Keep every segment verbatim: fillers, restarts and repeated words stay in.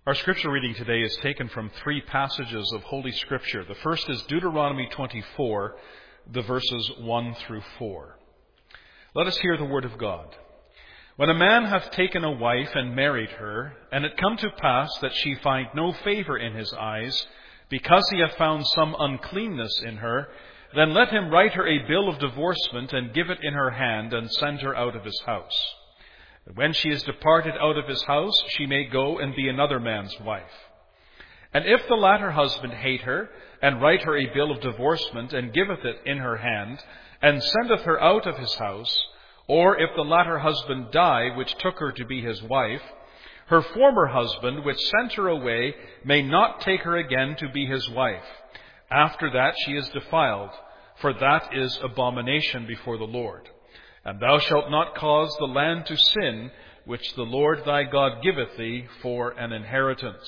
Our scripture reading today is taken from three passages of Holy Scripture. The first is Deuteronomy twenty-four, the verses one through four. Let us hear the word of God. When a man hath taken a wife and married her, and it come to pass that she find no favor in his eyes, because he hath found some uncleanness in her, then let him write her a bill of divorcement and give it in her hand and send her out of his house. And when she is departed out of his house, she may go and be another man's wife. And if the latter husband hate her, and write her a bill of divorcement, and giveth it in her hand, and sendeth her out of his house, or if the latter husband die, which took her to be his wife, her former husband, which sent her away, may not take her again to be his wife. After that she is defiled, for that is abomination before the Lord. And thou shalt not cause the land to sin, which the Lord thy God giveth thee for an inheritance.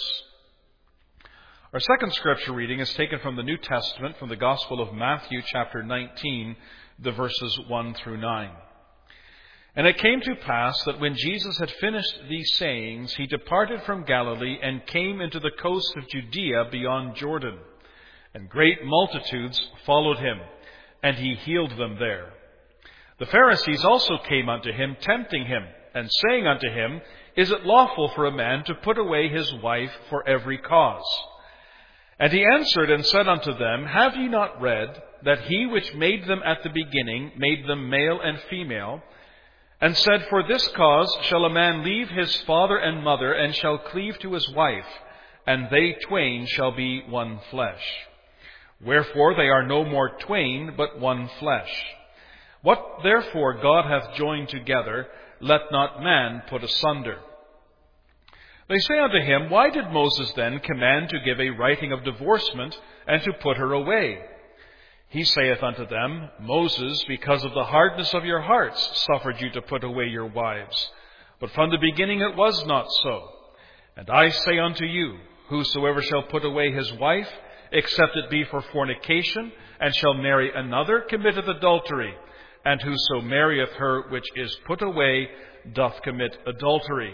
Our second scripture reading is taken from the New Testament, from the Gospel of Matthew, chapter nineteen, the verses one through nine. And it came to pass that when Jesus had finished these sayings, he departed from Galilee and came into the coast of Judea beyond Jordan. And great multitudes followed him, and he healed them there. The Pharisees also came unto him, tempting him, and saying unto him, Is it lawful for a man to put away his wife for every cause? And he answered and said unto them, Have ye not read that he which made them at the beginning made them male and female, and said, For this cause shall a man leave his father and mother, and shall cleave to his wife, and they twain shall be one flesh. Wherefore they are no more twain, but one flesh. What therefore God hath joined together, let not man put asunder. They say unto him, Why did Moses then command to give a writing of divorcement, and to put her away? He saith unto them, Moses, because of the hardness of your hearts, suffered you to put away your wives. But from the beginning it was not so. And I say unto you, Whosoever shall put away his wife, except it be for fornication, and shall marry another, committeth adultery. And whoso marrieth her which is put away doth commit adultery.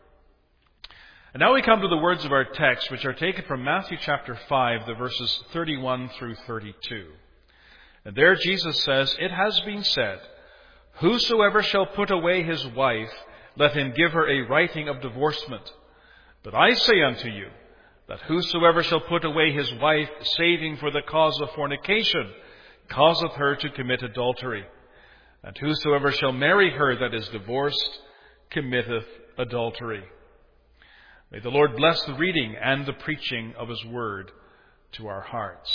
And now we come to the words of our text, which are taken from Matthew chapter five, the verses thirty-one through thirty-two. And there Jesus says, It has been said, Whosoever shall put away his wife, let him give her a writing of divorcement. But I say unto you, that whosoever shall put away his wife, saving for the cause of fornication, causeth her to commit adultery. And whosoever shall marry her that is divorced, committeth adultery. May the Lord bless the reading and the preaching of his word to our hearts.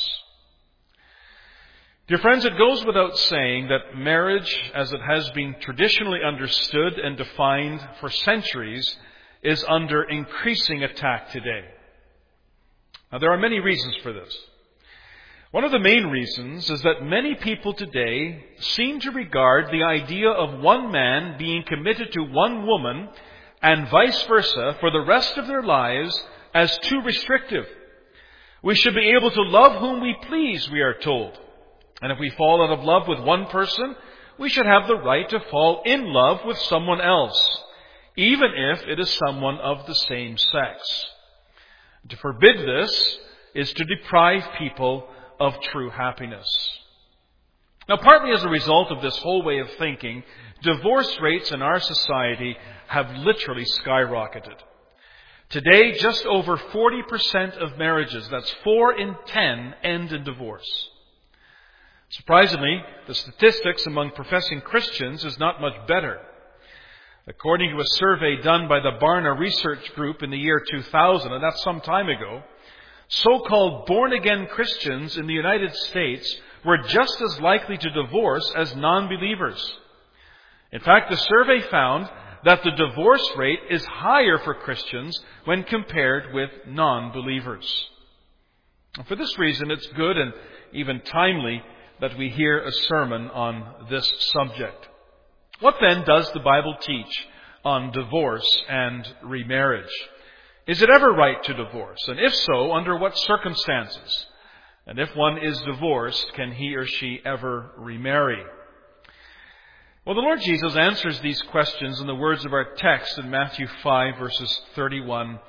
Dear friends, it goes without saying that marriage, as it has been traditionally understood and defined for centuries, is under increasing attack today. Now, there are many reasons for this. One of the main reasons is that many people today seem to regard the idea of one man being committed to one woman and vice versa for the rest of their lives as too restrictive. We should be able to love whom we please, we are told. And if we fall out of love with one person, we should have the right to fall in love with someone else, even if it is someone of the same sex. To forbid this is to deprive people of true happiness. Now, partly as a result of this whole way of thinking, divorce rates in our society have literally skyrocketed. Today, just over forty percent of marriages, that's four in ten, end in divorce. Surprisingly, the statistics among professing Christians is not much better. According to a survey done by the Barna Research Group in the year two thousand, and that's some time ago, so-called born-again Christians in the United States were just as likely to divorce as non-believers. In fact, the survey found that the divorce rate is higher for Christians when compared with non-believers. For this reason, it's good and even timely that we hear a sermon on this subject. What then does the Bible teach on divorce and remarriage? Is it ever right to divorce? And if so, under what circumstances? And if one is divorced, can he or she ever remarry? Well, the Lord Jesus answers these questions in the words of our text in Matthew five, verses thirty-one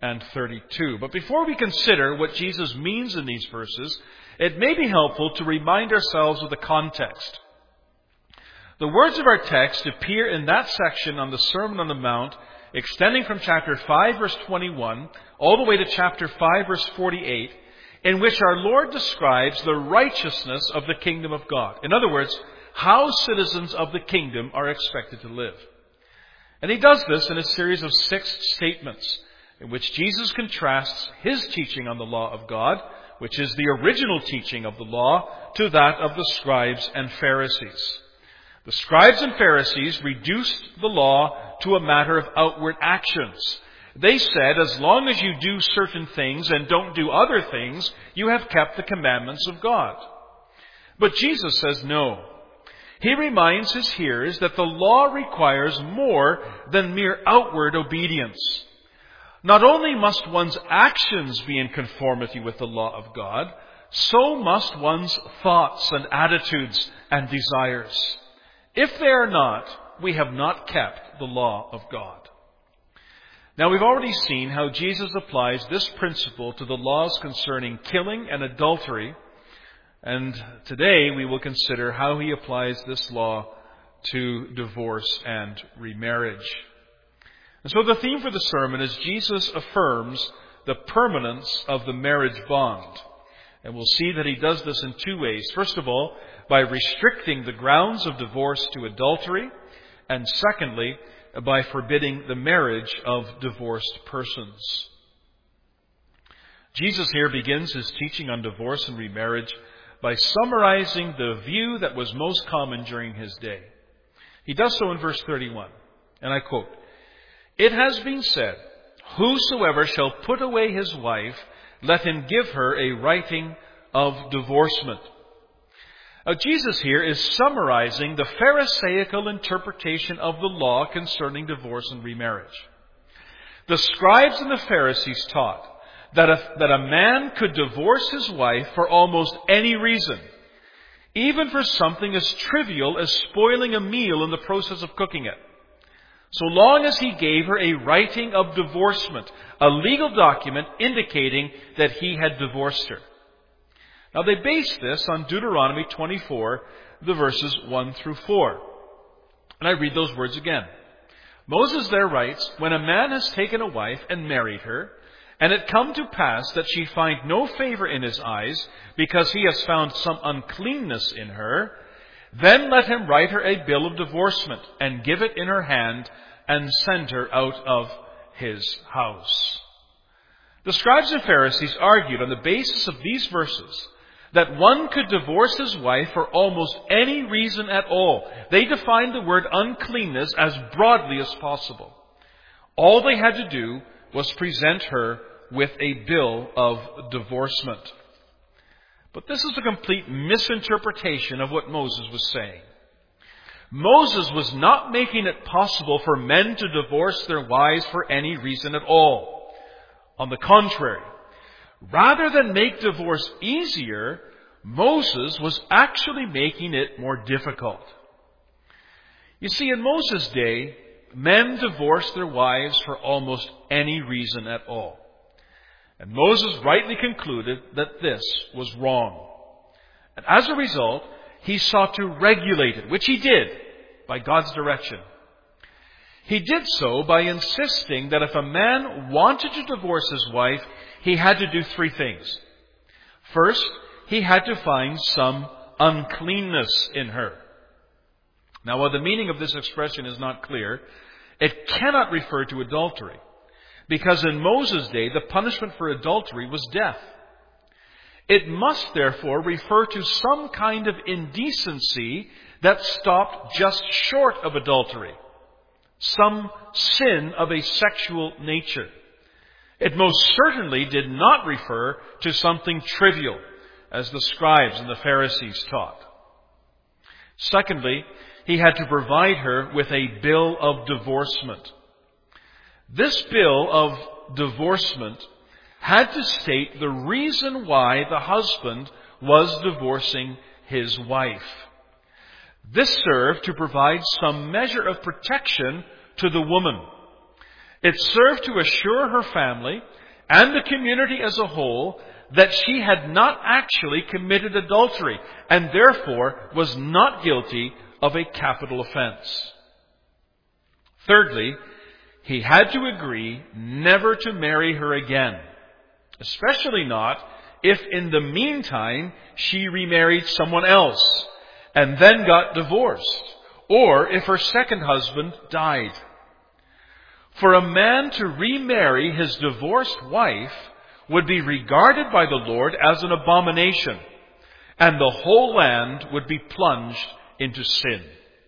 and thirty-two. But before we consider what Jesus means in these verses, it may be helpful to remind ourselves of the context. The words of our text appear in that section on the Sermon on the Mount, extending from chapter five, verse twenty-one, all the way to chapter five, verse forty-eight, in which our Lord describes the righteousness of the kingdom of God. In other words, how citizens of the kingdom are expected to live. And he does this in a series of six statements, in which Jesus contrasts his teaching on the law of God, which is the original teaching of the law, to that of the scribes and Pharisees. The scribes and Pharisees reduced the law to a matter of outward actions. They said, as long as you do certain things and don't do other things, you have kept the commandments of God. But Jesus says no. He reminds his hearers that the law requires more than mere outward obedience. Not only must one's actions be in conformity with the law of God, so must one's thoughts and attitudes and desires. If they are not, we have not kept the law of God. Now, we've already seen how Jesus applies this principle to the laws concerning killing and adultery, and today we will consider how he applies this law to divorce and remarriage. And so the theme for the sermon is Jesus affirms the permanence of the marriage bond. And we'll see that he does this in two ways. First of all, by restricting the grounds of divorce to adultery, and secondly, by forbidding the marriage of divorced persons. Jesus here begins his teaching on divorce and remarriage by summarizing the view that was most common during his day. He does so in verse thirty-one, and I quote, "It has been said, whosoever shall put away his wife, let him give her a writing of divorcement." Now, Jesus here is summarizing the Pharisaical interpretation of the law concerning divorce and remarriage. The scribes and the Pharisees taught that a, that a man could divorce his wife for almost any reason, even for something as trivial as spoiling a meal in the process of cooking it, so long as he gave her a writing of divorcement, a legal document indicating that he had divorced her. Now, they base this on Deuteronomy twenty-four, the verses one through four. And I read those words again. Moses there writes, "When a man has taken a wife and married her, and it come to pass that she find no favor in his eyes, because he has found some uncleanness in her, then let him write her a bill of divorcement, and give it in her hand, and send her out of his house." The scribes and Pharisees argued on the basis of these verses that one could divorce his wife for almost any reason at all. They defined the word uncleanness as broadly as possible. All they had to do was present her with a bill of divorcement. But this is a complete misinterpretation of what Moses was saying. Moses was not making it possible for men to divorce their wives for any reason at all. On the contrary, rather than make divorce easier, Moses was actually making it more difficult. You see, in Moses' day, men divorced their wives for almost any reason at all. And Moses rightly concluded that this was wrong. And as a result, he sought to regulate it, which he did by God's direction. He did so by insisting that if a man wanted to divorce his wife, he had to do three things. First, he had to find some uncleanness in her. Now, while the meaning of this expression is not clear, it cannot refer to adultery, because in Moses' day, the punishment for adultery was death. It must therefore refer to some kind of indecency that stopped just short of adultery, some sin of a sexual nature. It most certainly did not refer to something trivial, as the scribes and the Pharisees taught. Secondly, he had to provide her with a bill of divorcement. This bill of divorcement had to state the reason why the husband was divorcing his wife. This served to provide some measure of protection to the woman. It served to assure her family and the community as a whole that she had not actually committed adultery and therefore was not guilty of a capital offense. Thirdly, he had to agree never to marry her again, especially not if in the meantime she remarried someone else and then got divorced, or if her second husband died. For a man to remarry his divorced wife would be regarded by the Lord as an abomination, and the whole land would be plunged into sin.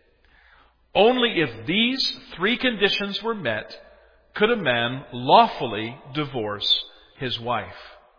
Only if these three conditions were met could a man lawfully divorce his wife.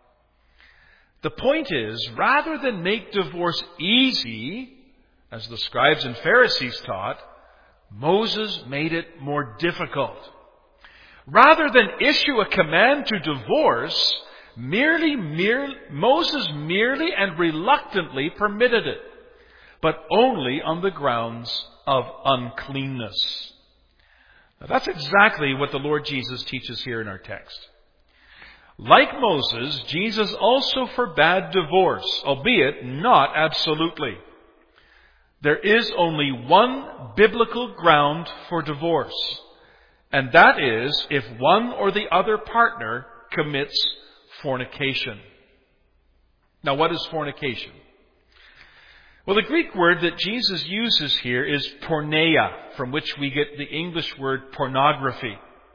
The point is, rather than make divorce easy, as the scribes and Pharisees taught, Moses made it more difficult. Rather than issue a command to divorce, merely, merely, Moses merely and reluctantly permitted it, but only on the grounds of uncleanness. Now, that's exactly what the Lord Jesus teaches here in our text. Like Moses, Jesus also forbade divorce, albeit not absolutely. There is only one biblical ground for divorce, and that is if one or the other partner commits fornication. Now, what is fornication? Well, the Greek word that Jesus uses here is porneia, from which we get the English word pornography.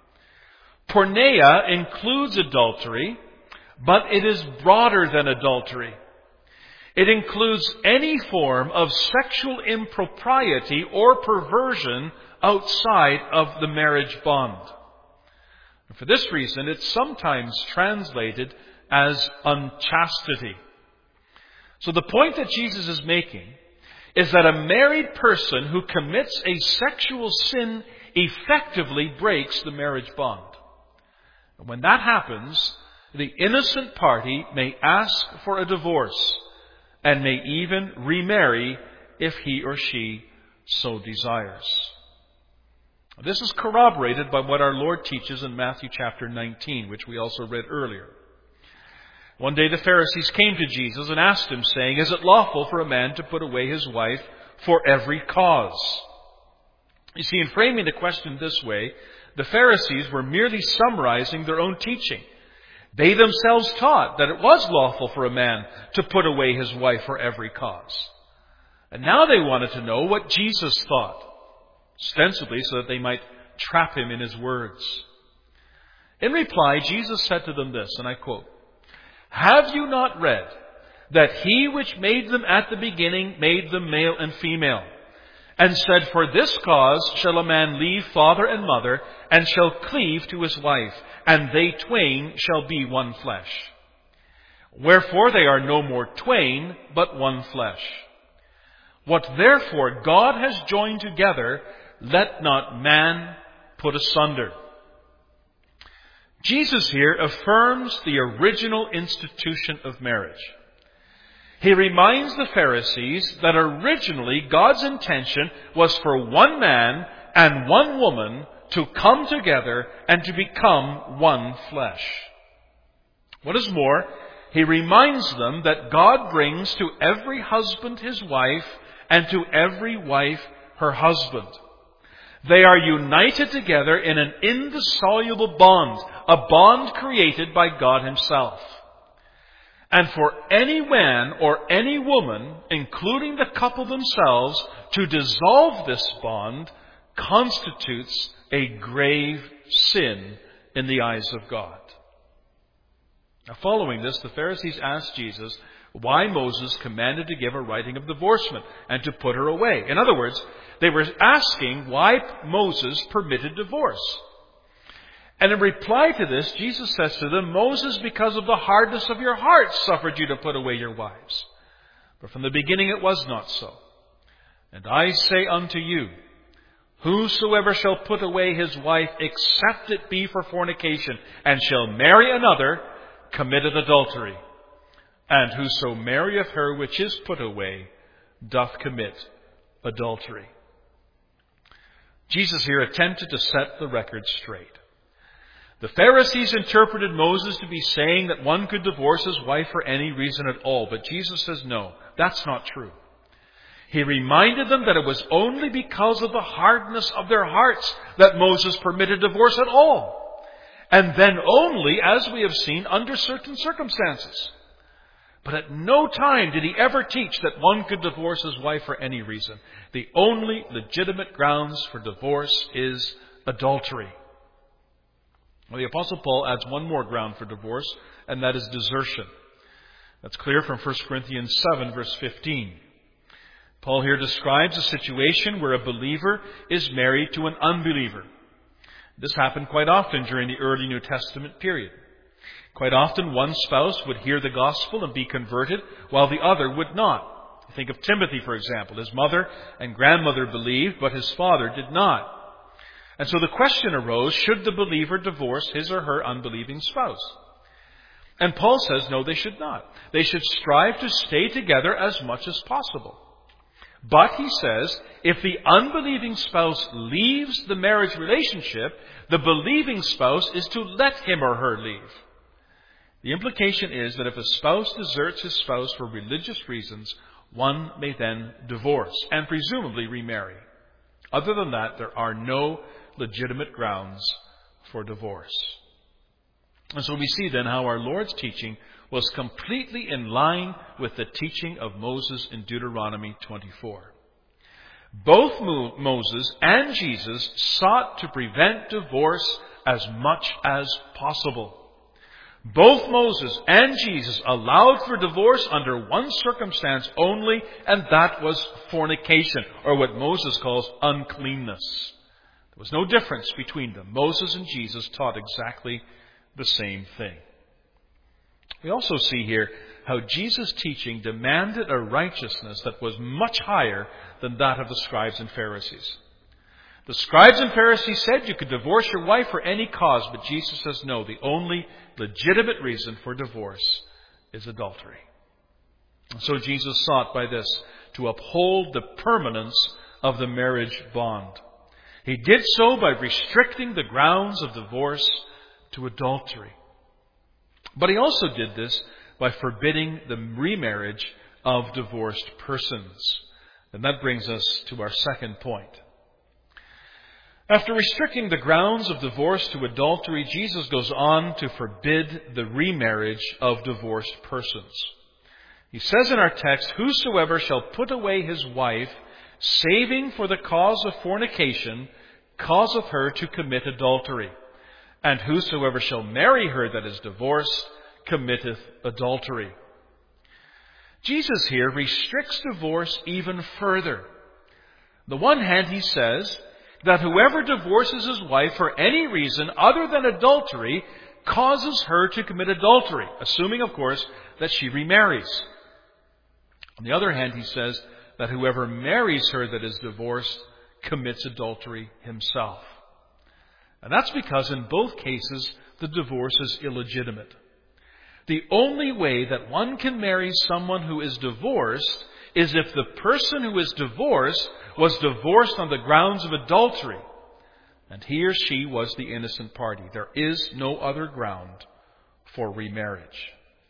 Porneia includes adultery, but it is broader than adultery. It includes any form of sexual impropriety or perversion outside of the marriage bond. And for this reason, it's sometimes translated as unchastity. So the point that Jesus is making is that a married person who commits a sexual sin effectively breaks the marriage bond. And when that happens, the innocent party may ask for a divorce and may even remarry if he or she so desires. This is corroborated by what our Lord teaches in Matthew chapter nineteen, which we also read earlier. One day the Pharisees came to Jesus and asked him, saying, "Is it lawful for a man to put away his wife for every cause?" You see, in framing the question this way, the Pharisees were merely summarizing their own teaching. They themselves taught that it was lawful for a man to put away his wife for every cause. And now they wanted to know what Jesus thought, ostensibly so that they might trap him in his words. In reply, Jesus said to them this, and I quote, "Have you not read that he which made them at the beginning made them male and female, and said, for this cause shall a man leave father and mother, and shall cleave to his wife, and they twain shall be one flesh. Wherefore they are no more twain, but one flesh. What therefore God has joined together, let not man put asunder." Jesus here affirms the original institution of marriage. He reminds the Pharisees that originally God's intention was for one man and one woman to come together and to become one flesh. What is more, he reminds them that God brings to every husband his wife and to every wife her husband. They are united together in an indissoluble bond, a bond created by God himself. And for any man or any woman, including the couple themselves, to dissolve this bond constitutes a grave sin in the eyes of God. Now, following this, the Pharisees asked Jesus why Moses commanded to give a writing of divorcement and to put her away. In other words, they were asking why Moses permitted divorce. And in reply to this, Jesus says to them, "Moses, because of the hardness of your hearts, suffered you to put away your wives. But from the beginning it was not so. And I say unto you, whosoever shall put away his wife, except it be for fornication, and shall marry another, committeth adultery. And whoso marrieth her which is put away, doth commit adultery." Jesus here attempted to set the record straight. The Pharisees interpreted Moses to be saying that one could divorce his wife for any reason at all. But Jesus says, no, that's not true. He reminded them that it was only because of the hardness of their hearts that Moses permitted divorce at all. And then only, as we have seen, under certain circumstances. But at no time did he ever teach that one could divorce his wife for any reason. The only legitimate grounds for divorce is adultery. Well, the Apostle Paul adds one more ground for divorce, and that is desertion. That's clear from First Corinthians seven, verse fifteen. Paul here describes a situation where a believer is married to an unbeliever. This happened quite often during the early New Testament period. Quite often one spouse would hear the gospel and be converted, while the other would not. Think of Timothy, for example. His mother and grandmother believed, but his father did not. And so the question arose, should the believer divorce his or her unbelieving spouse? And Paul says, no, they should not. They should strive to stay together as much as possible. But, he says, if the unbelieving spouse leaves the marriage relationship, the believing spouse is to let him or her leave. The implication is that if a spouse deserts his spouse for religious reasons, one may then divorce and presumably remarry. Other than that, there are no legitimate grounds for divorce. And so we see then how our Lord's teaching was completely in line with the teaching of Moses in Deuteronomy twenty-four. Both Mo- Moses and Jesus sought to prevent divorce as much as possible. Both Moses and Jesus allowed for divorce under one circumstance only, and that was fornication, or what Moses calls uncleanness. There was no difference between them. Moses and Jesus taught exactly the same thing. We also see here how Jesus' teaching demanded a righteousness that was much higher than that of the scribes and Pharisees. The scribes and Pharisees said you could divorce your wife for any cause, but Jesus says no, the only legitimate reason for divorce is adultery. So Jesus sought by this to uphold the permanence of the marriage bond. He did so by restricting the grounds of divorce to adultery. But he also did this by forbidding the remarriage of divorced persons. And that brings us to our second point. After restricting the grounds of divorce to adultery, Jesus goes on to forbid the remarriage of divorced persons. He says in our text, "Whosoever shall put away his wife, saving for the cause of fornication, causeth her to commit adultery. And whosoever shall marry her that is divorced, committeth adultery." Jesus here restricts divorce even further. On the one hand, he says that whoever divorces his wife for any reason other than adultery causes her to commit adultery, assuming, of course, that she remarries. On the other hand, he says that whoever marries her that is divorced commits adultery himself. And that's because in both cases, the divorce is illegitimate. The only way that one can marry someone who is divorced is if the person who is divorced was divorced on the grounds of adultery, and he or she was the innocent party. There is no other ground for remarriage.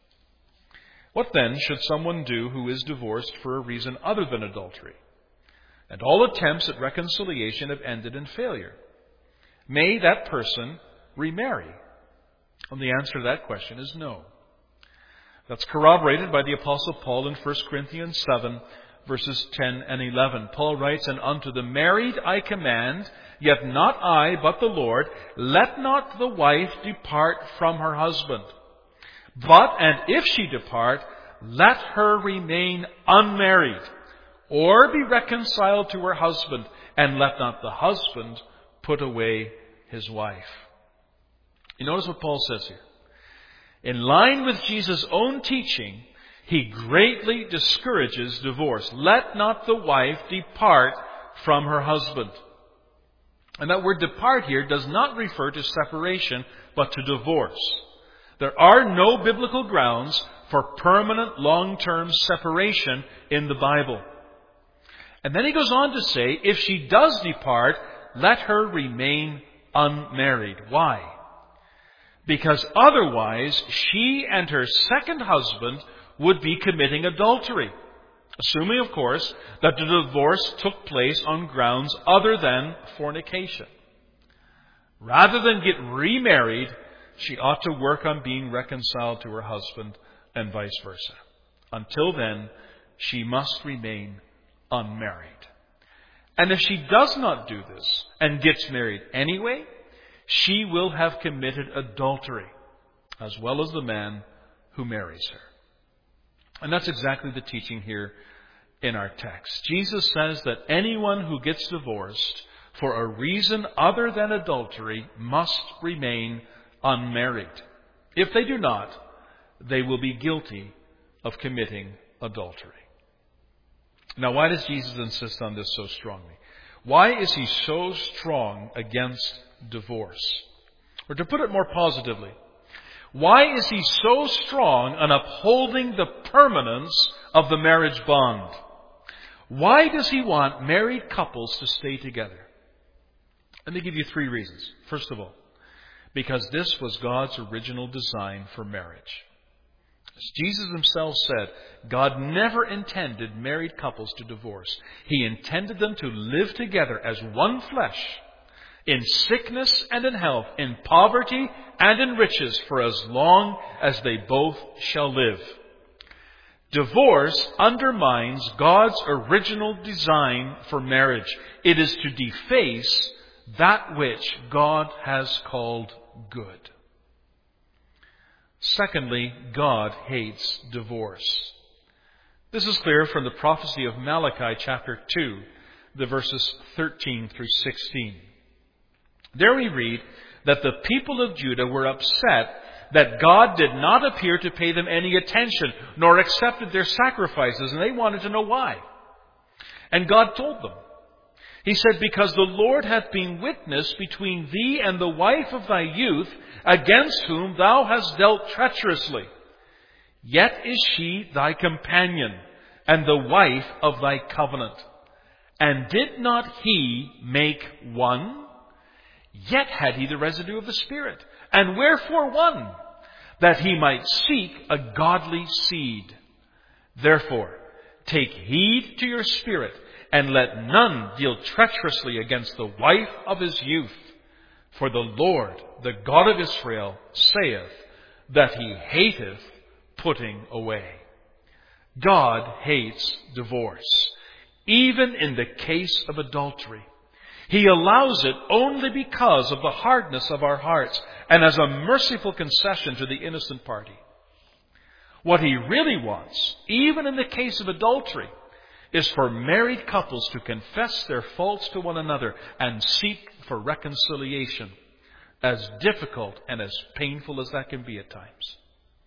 What then should someone do who is divorced for a reason other than adultery? And all attempts at reconciliation have ended in failure. May that person remarry? And the answer to that question is no. That's corroborated by the Apostle Paul in First Corinthians seven, verses ten and eleven. Paul writes, "And unto the married I command, yet not I, but the Lord, let not the wife depart from her husband. But, and if she depart, let her remain unmarried, or be reconciled to her husband, and let not the husband put away his wife." You notice what Paul says here. In line with Jesus' own teaching, he greatly discourages divorce. Let not the wife depart from her husband. And that word depart here does not refer to separation, but to divorce. There are no biblical grounds for permanent long-term separation in the Bible. And then he goes on to say, if she does depart, let her remain unmarried. Why? because otherwise she and her second husband would be committing adultery. Assuming, of course, that the divorce took place on grounds other than fornication. Rather than get remarried, she ought to work on being reconciled to her husband and vice versa. Until then, she must remain unmarried. And if she does not do this and gets married anyway, she will have committed adultery, as well as the man who marries her. And that's exactly the teaching here in our text. Jesus says that anyone who gets divorced for a reason other than adultery must remain unmarried. If they do not, they will be guilty of committing adultery. Now, why does Jesus insist on this so strongly? Why is he so strong against divorce? Or to put it more positively, why is he so strong on upholding the permanence of the marriage bond? Why does he want married couples to stay together? Let me give you three reasons. First of all, because this was God's original design for marriage. As Jesus himself said, God never intended married couples to divorce. He intended them to live together as one flesh, in sickness and in health, in poverty and in riches, for as long as they both shall live. Divorce undermines God's original design for marriage. It is to deface that which God has called good. Secondly, God hates divorce. This is clear from the prophecy of Malachi chapter two, the verses thirteen through sixteen. There we read that the people of Judah were upset that God did not appear to pay them any attention, nor accepted their sacrifices, and they wanted to know why. And God told them. He said, because the Lord hath been witness between thee and the wife of thy youth, against whom thou hast dealt treacherously. Yet is she thy companion, and the wife of thy covenant. And did not he make one? Yet had he the residue of the Spirit. And wherefore one? That he might seek a godly seed. Therefore, take heed to your spirit, and let none deal treacherously against the wife of his youth. For the Lord, the God of Israel, saith that he hateth putting away. God hates divorce, even in the case of adultery. He allows it only because of the hardness of our hearts and as a merciful concession to the innocent party. What he really wants, even in the case of adultery, is for married couples to confess their faults to one another and seek for reconciliation, as difficult and as painful as that can be at times.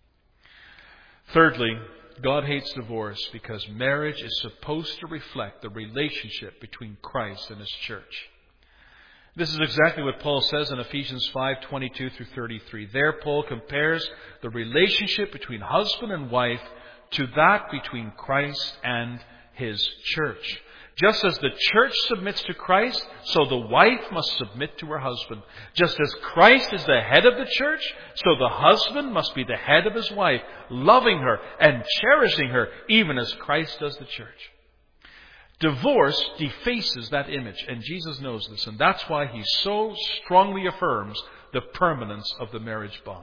Thirdly, God hates divorce because marriage is supposed to reflect the relationship between Christ and his church. This is exactly what Paul says in Ephesians five twenty-two through thirty-three. There Paul compares the relationship between husband and wife to that between Christ and his church. Just as the church submits to Christ, so the wife must submit to her husband. Just as Christ is the head of the church, so the husband must be the head of his wife, loving her and cherishing her, even as Christ does the church. Divorce defaces that image, and Jesus knows this, and that's why he so strongly affirms the permanence of the marriage bond.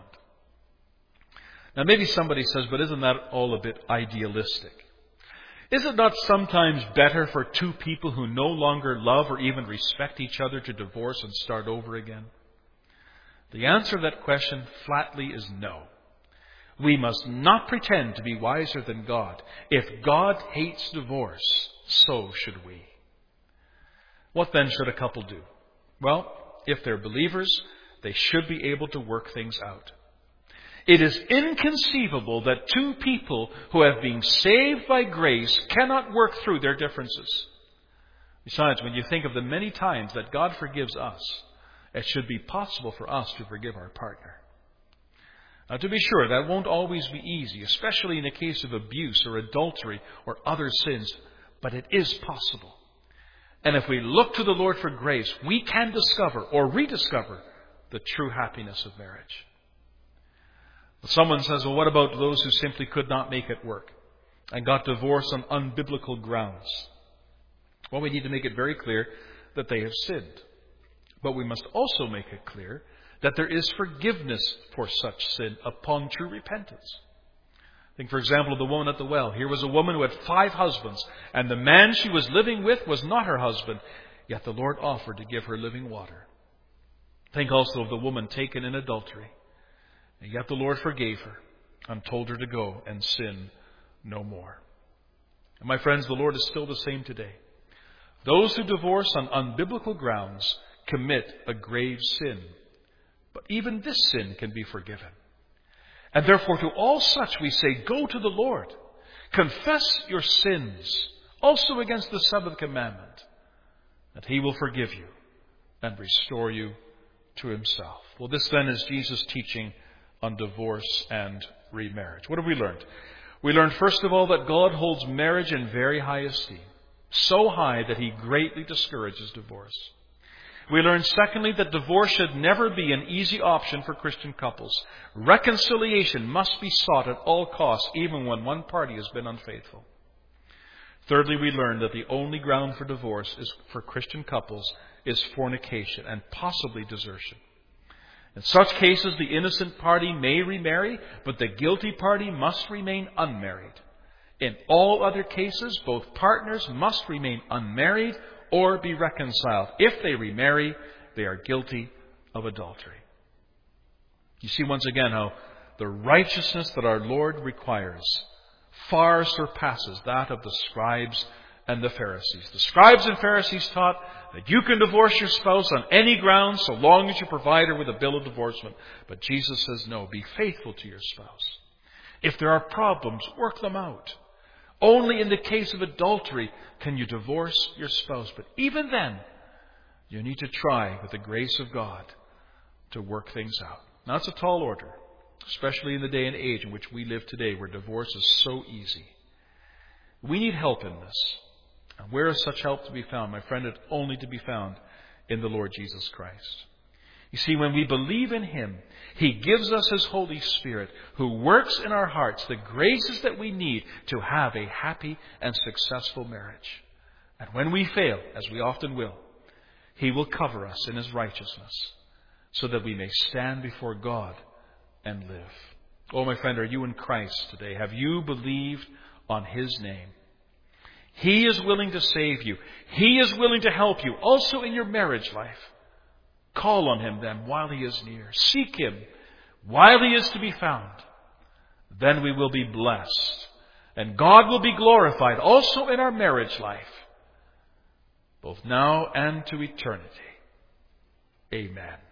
Now maybe somebody says, but isn't that all a bit idealistic? Is it not sometimes better for two people who no longer love or even respect each other to divorce and start over again? The answer to that question flatly is no. We must not pretend to be wiser than God. If God hates divorce, so should we. What then should a couple do? Well, if they're believers, they should be able to work things out. It is inconceivable that two people who have been saved by grace cannot work through their differences. Besides, when you think of the many times that God forgives us, it should be possible for us to forgive our partner. Now, to be sure, that won't always be easy, especially in the case of abuse or adultery or other sins, but it is possible. And if we look to the Lord for grace, we can discover or rediscover the true happiness of marriage. Someone says, well, what about those who simply could not make it work and got divorced on unbiblical grounds? Well, we need to make it very clear that they have sinned. But we must also make it clear that there is forgiveness for such sin upon true repentance. Think, for example, of the woman at the well. Here was a woman who had five husbands, and the man she was living with was not her husband, yet the Lord offered to give her living water. Think also of the woman taken in adultery, and yet the Lord forgave her and told her to go and sin no more. And my friends, the Lord is still the same today. Those who divorce on unbiblical grounds commit a grave sin. But even this sin can be forgiven. And therefore to all such we say, go to the Lord. Confess your sins, also against the seventh commandment, that He will forgive you and restore you to Himself. Well, this then is Jesus' teaching on divorce and remarriage. What have we learned? We learned, first of all, that God holds marriage in very high esteem. So high that He greatly discourages divorce. We learned, secondly, that divorce should never be an easy option for Christian couples. Reconciliation must be sought at all costs, even when one party has been unfaithful. Thirdly, we learned that the only ground for divorce is for Christian couples is fornication and possibly desertion. In such cases, the innocent party may remarry, but the guilty party must remain unmarried. In all other cases, both partners must remain unmarried or be reconciled. If they remarry, they are guilty of adultery. You see once again how the righteousness that our Lord requires far surpasses that of the scribes and the Pharisees. The scribes and Pharisees taught that you can divorce your spouse on any grounds so long as you provide her with a bill of divorcement. But Jesus says, no, be faithful to your spouse. If there are problems, work them out. Only in the case of adultery can you divorce your spouse. But even then, you need to try, with the grace of God, to work things out. Now, it's a tall order, especially in the day and age in which we live today, where divorce is so easy. We need help in this. And where is such help to be found? My friend, it's only to be found in the Lord Jesus Christ. You see, when we believe in Him, He gives us His Holy Spirit, who works in our hearts the graces that we need to have a happy and successful marriage. And when we fail, as we often will, He will cover us in His righteousness so that we may stand before God and live. Oh, my friend, are you in Christ today? Have you believed on His name? He is willing to save you. He is willing to help you also in your marriage life. Call on Him then while He is near. Seek Him while He is to be found. Then we will be blessed. And God will be glorified also in our marriage life, both now and to eternity. Amen.